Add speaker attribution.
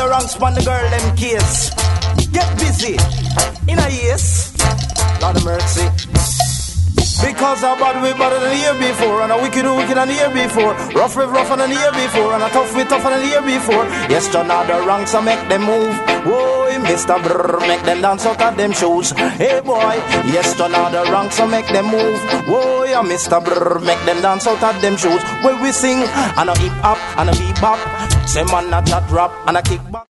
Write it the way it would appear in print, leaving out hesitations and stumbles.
Speaker 1: the ranks on the girl them case. Get busy. In a yes. Lord of mercy. Because a bad we better than the year before, and a wicked than the year before, rough than the year before, and a tougher than the year before. Yes, turn out the ranks so make them move. Whoa, Mr. Brr, make them dance out of them shoes. Hey boy, yes, turn out the ranks so make them move. Whoa, yeah, Mr. Brr, make them dance out of them shoes. Where we sing, and a hip hop, and a bebop, say man a chat rap, and a kick back.